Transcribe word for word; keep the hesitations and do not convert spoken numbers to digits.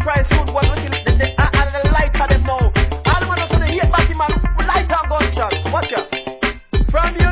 price food when we see the, the, uh, and the light of them now. All the man also the hate back man, light and gunshot. Watch out. From